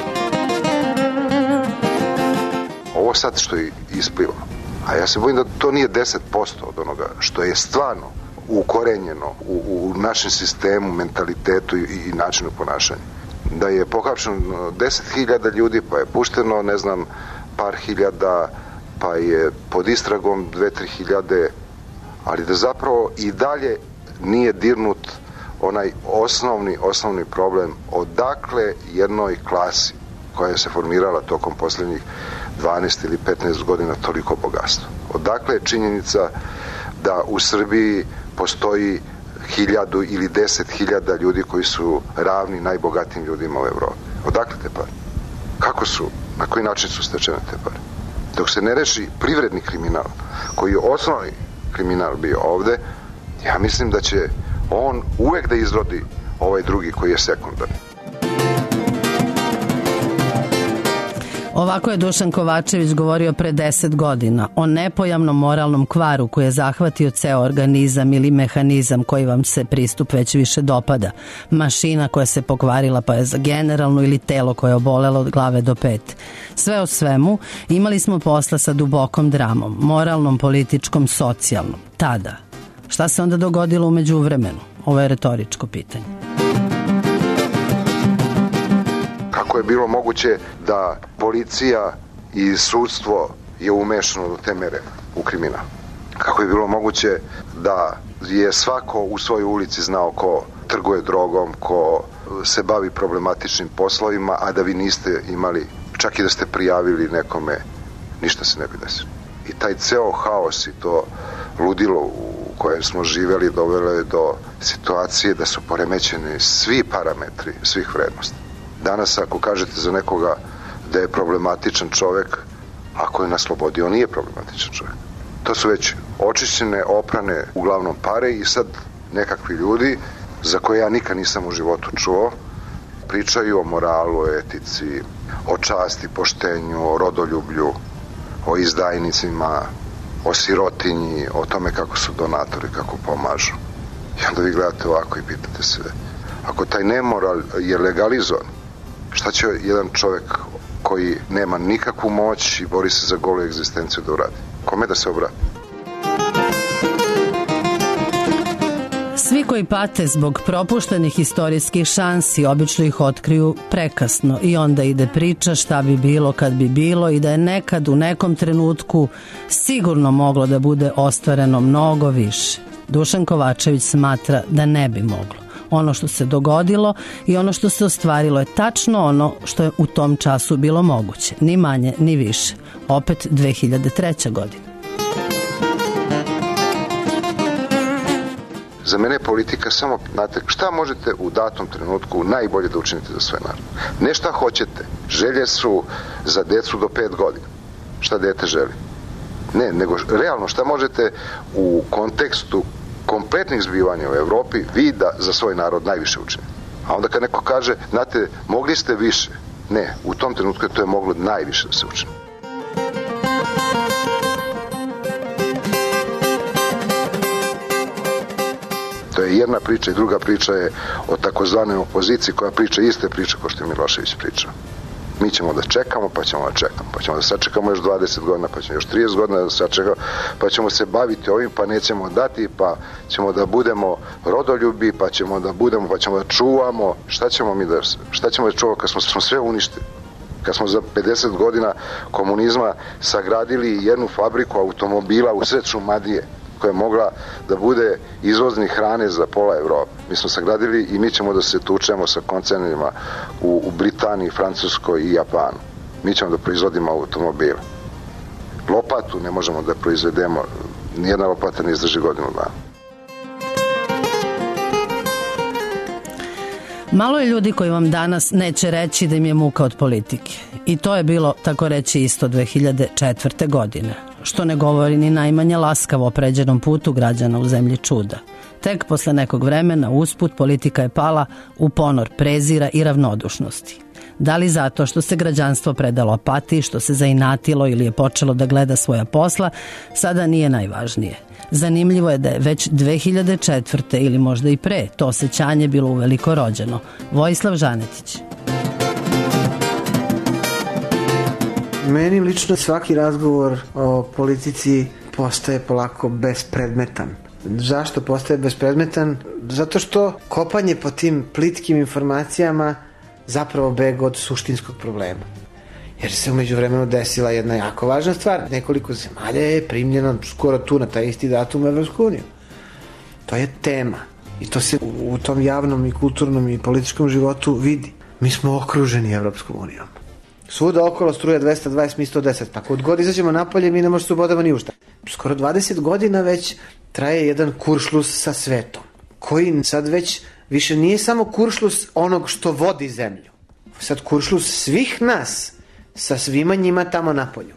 [SPEAKER 15] Ovo sad što je ispliva, a ja se bojim da to nije deset posto od onoga što je stvarno ukorenjeno u, u našem sistemu, mentalitetu i, i načinu ponašanja. Da je pohapšeno deset hiljada ljudi, pa je pušteno, ne znam, par hiljada, pa je pod istragom dve tri hiljade, ali da zapravo i dalje nije dirnut onaj osnovni, osnovni problem odakle jednoj klasi koja se formirala tokom posljednjih dvanaest ili petnaest godina toliko bogatstvo. Odakle je činjenica da u Srbiji postoji hiljadu ili deset hiljada ljudi koji su ravni najbogatijim ljudima u Evropi. Odakle te pare? Kako su, na koji način su stečene te pare? Dok se ne reši privredni kriminal, koji je osnovni kriminal bio ovde, ja mislim da će on uvek da izrodi ovaj drugi koji je sekundarni.
[SPEAKER 4] Ovako je Dušan Kovačević govorio pre deset godina o nepojamnom moralnom kvaru koji je zahvatio ceo organizam ili mehanizam koji vam se pristup već više dopada. Mašina koja se pokvarila pa je za generalnu ili telo koje je obolelo od glave do pet. Sve o svemu imali smo posla sa dubokom dramom, moralnom, političkom, socijalnom. Tada. Šta se onda dogodilo u međuvremenu? Ovo je retoričko pitanje.
[SPEAKER 15] Kako je bilo moguće da policija i sudstvo je umešano do te mere u kriminal? Kako je bilo moguće da je svako u svojoj ulici znao ko trguje drogom, ko se bavi problematičnim poslovima, a da vi niste imali, čak i da ste prijavili nekome, ništa se ne bi desilo. I taj ceo haos i to ludilo u kojem smo živeli dovelo je do situacije da su poremećeni svi parametri svih vrednosti. Danas ako kažete za nekoga da je problematičan čovek, ako je na slobodi, on nije problematičan čovek. To su već očišćene, oprane uglavnom pare i sad nekakvi ljudi za koje ja nikad nisam u životu čuo pričaju o moralu, o etici, o časti, poštenju, o rodoljublju, o izdajnicima, o sirotinji, o tome kako su donatori, kako pomažu. I onda vi gledate ovako i pitate se, ako taj nemoral je legalizovan, šta će jedan čovjek koji nema nikakvu moć i bori se za golu egzistenciju da uradi? Kome da se obrati?
[SPEAKER 4] Svi koji pate zbog propuštenih istorijskih šansi obično ih otkriju prekasno i onda ide priča šta bi bilo kad bi bilo i da je nekad u nekom trenutku sigurno moglo da bude ostvareno mnogo više. Dušan Kovačević smatra da ne bi moglo. Ono što se dogodilo i ono što se ostvarilo je tačno ono što je u tom času bilo moguće, ni manje ni više. Opet dve hiljade treća. godina.
[SPEAKER 15] Za mene je politika samo, znate, šta možete u datom trenutku najbolje da učinite za svoj narod. Ne šta hoćete. Želje su za decu do pet godina. Šta dete želi? Ne, nego realno šta možete u kontekstu kompletnih zbivanja u Evropi vi da za svoj narod najviše učinite. A onda kad neko kaže, znate, mogli ste više. Ne, u tom trenutku to je moglo najviše da se učini. To je jedna priča i druga priča je o takozvanoj opoziciji koja priča iste priče kao što je Milošević pričao. Mi ćemo da čekamo, pa ćemo da čekamo, pa ćemo da sačekamo još dvadeset godina, pa ćemo još trideset godina da sačekamo, pa ćemo se baviti ovim, pa nećemo dati, pa ćemo da budemo rodoljubi, pa ćemo da budemo, pa ćemo da čuvamo. Šta ćemo mi da, šta ćemo da čuvamo kad smo, smo sve uništili? Kad smo za pedeset godina komunizma sagradili jednu fabriku automobila u sred Šumadije, koja je mogla da bude izvoznik hrane za pola Evrope. Mi smo sagradili i mi ćemo da se tučemo sa koncernima u, u Britaniji, Francuskoj i Japanu. Mi ćemo da proizvodimo automobile. Lopatu ne možemo da proizvedemo, nijedna lopata ne izdrži godinu dana.
[SPEAKER 4] Malo je ljudi koji vam danas neće reći da im je muka od politike. I to je bilo, tako reći, isto dve hiljade četvrte. godine. Što ne govori ni najmanje laskavo o pređenom putu građana u zemlji čuda. Tek posle nekog vremena usput politika je pala u ponor prezira i ravnodušnosti. Da li zato što se građanstvo predalo apatiji, što se zainatilo ili je počelo da gleda svoja posla, sada nije najvažnije. Zanimljivo je da je već dve hiljade četvrte. ili možda i pre to osjećanje bilo uveliko rođeno. Vojislav Žanetić.
[SPEAKER 6] Meni lično svaki razgovor o politici postaje polako bespredmetan. Zašto postaje bespredmetan? Zato što kopanje po tim plitkim informacijama zapravo bega od suštinskog problema. Jer se umeđu vremenu desila jedna jako važna stvar. Nekoliko zemalja je primljeno skoro tu na taj isti datum u Evropsku uniju. To je tema. I to se u tom javnom i kulturnom i političkom životu vidi. Mi smo okruženi Evropskom unijom. Svuda okolo struja dvesta dvadeset, mi sto deset. Pa kod god izađemo napolje, mi ne možemo se ubodamo ni u šta. Skoro dvadeset godina već traje jedan kuršlus sa svetom, koji sad već više nije samo kuršlus onog što vodi zemlju. Sad kuršlus svih nas sa svima njima tamo napolju.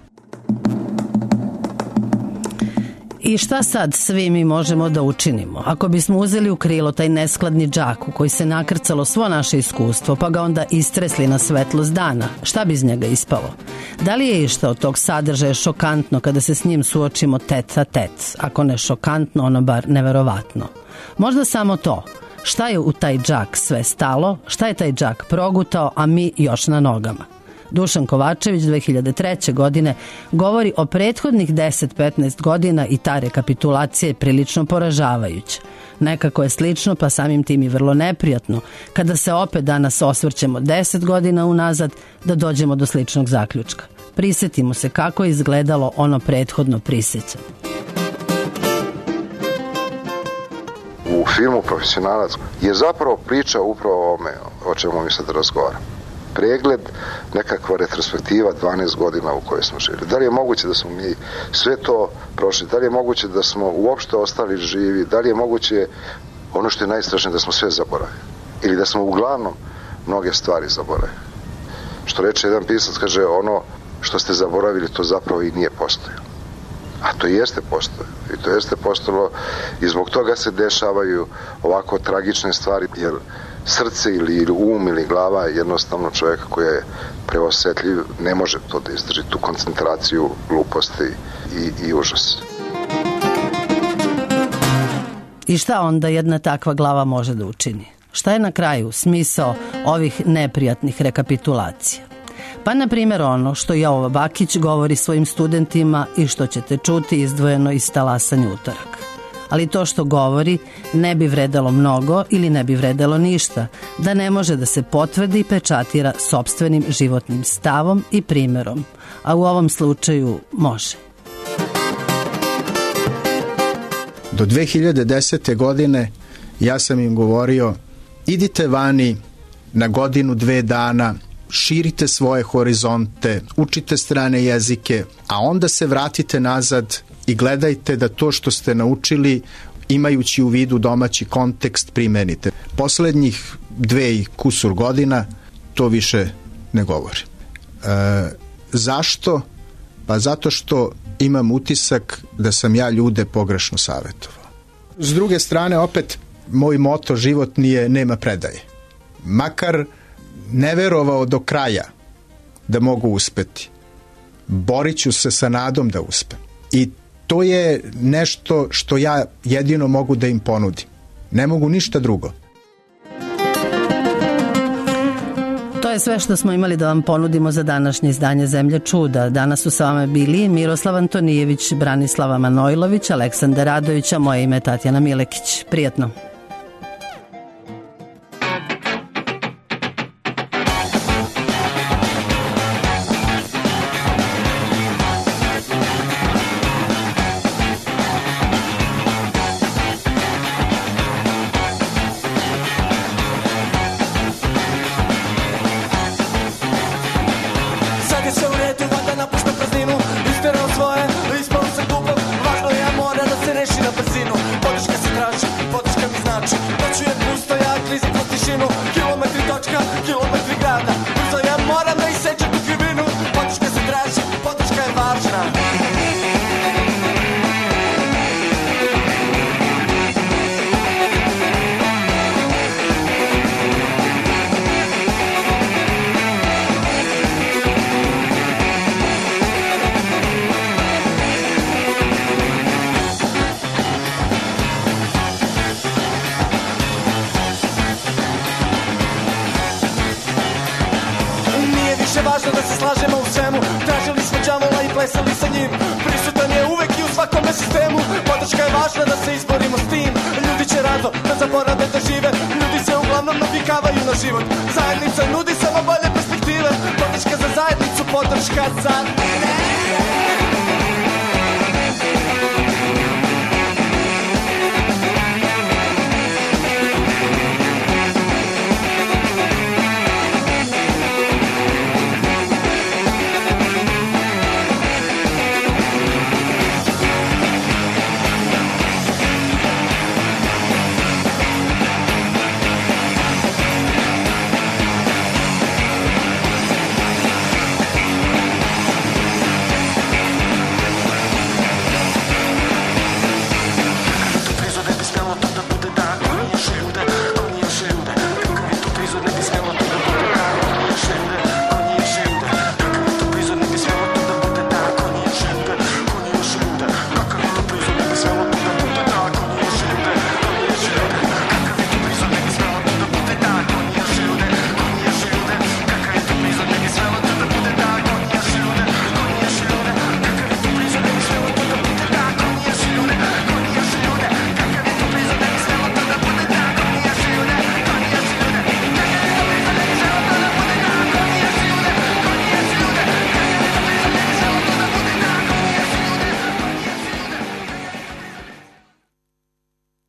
[SPEAKER 4] I šta sad svi mi možemo da učinimo? Ako bismo uzeli u krilo taj neskladni džak u koji se nakrcalo svo naše iskustvo, pa ga onda istresli na svetlost dana, šta bi iz njega ispalo? Da li je išta od tog sadržaja šokantno kada se s njim suočimo tet a tet? Ako ne šokantno, ono bar neverovatno. Možda samo to. Šta je u taj džak sve stalo? Šta je taj džak progutao, a mi još na nogama? Dušan Kovačević dve hiljade treće. godine govori o prethodnih deset do petnaest godina i ta rekapitulacija je prilično poražavajuća. Nekako je slično, pa samim tim i vrlo neprijatno, kada se opet danas osvrćemo deset godina unazad da dođemo do sličnog zaključka. Prisetimo se kako je izgledalo ono prethodno prisećanje.
[SPEAKER 15] U filmu Profesionalac je zapravo priča upravo o ome o čemu mi sad razgovaramo. Pregled, nekakva retrospektiva dvanaest godina u kojoj smo živjeli. Da li je moguće da smo mi sve to prošli? Da li je moguće da smo uopšte ostali živi? Da li je moguće, ono što je najstrašnije, da smo sve zaboravili? Ili da smo uglavnom mnoge stvari zaboravili? Što reče jedan pisac, kaže, ono što ste zaboravili, to zapravo i nije postojalo. A to jeste postojalo. I to jeste postojalo i zbog toga se dešavaju ovako tragične stvari, jer srce ili um ili glava jednostavno čovjeka koji je preosetljiv ne može to da izdrži, tu koncentraciju gluposti i, i užas.
[SPEAKER 4] I šta onda jedna takva glava može da učini? Šta je na kraju smisao ovih neprijatnih rekapitulacija? Pa na primjer ono što Jovo Bakić govori svojim studentima i što ćete čuti izdvojeno iz Talasanja utorak. ali to što govori ne bi vredelo mnogo ili ne bi vredelo ništa, da ne može da se potvrdi i pečatira sopstvenim životnim stavom i primerom, a u ovom slučaju može.
[SPEAKER 16] Do dve hiljade desete. godine ja sam im govorio, idite vani na godinu, dve dana, širite svoje horizonte, učite strane jezike, a onda se vratite nazad i gledajte da to što ste naučili, imajući u vidu domaći kontekst, primenite. Poslednjih dve i kusur godina to više ne govori. E, zašto? Pa zato što imam utisak da sam ja ljude pogrešno savjetovao. S druge strane, opet, moj moto životni je nema predaje. Makar ne verovao do kraja da mogu uspeti, borit ću se sa nadom da uspem. I to je nešto što ja jedino mogu da im ponudim. Ne mogu ništa drugo.
[SPEAKER 4] To je sve što smo imali da vam ponudimo za današnje izdanje Zemlja čuda. Danas su sa vama bili Miroslav Antonijević, Branislava Manojlović, Aleksandar Radović, a moje ime je Tatjana Milekić. Prijetno.
[SPEAKER 17] Važno da se slažemo u svemu, tražili smo đavola i plesali sa njim. Prisutan je uvek i u svakome sistemu, podrška je važna da se izborimo s tim. Ljudi će rado da zaborave da žive, ljudi se uglavnom navikavaju na život. Zajednica nudi samo bolje perspektive, podrška za zajednicu, podrška za mene.